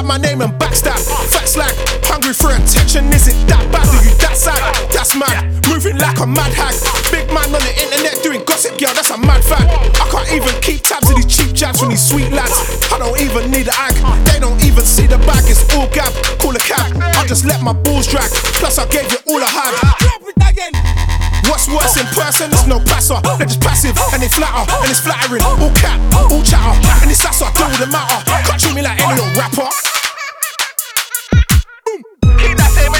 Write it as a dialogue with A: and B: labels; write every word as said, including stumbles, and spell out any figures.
A: shout my name and backstab. Facts like hungry for attention, is it that bad? Are you that sad? That's mad. Moving like a mad hag. Big man on the internet doing gossip, girl, that's a mad fact. I can't even keep tabs of these cheap jabs from these sweet lads. I don't even need a ag. They don't even see the bag, it's all gab. Call a cab, I just let my balls drag. Plus I gave you all I had. What's worse in person, there's no passer. They're just passive and they flatter and it's flattering. All cap, all chatter, and it's that's what I do with the matter. Can't treat me like any old rapper. Keep that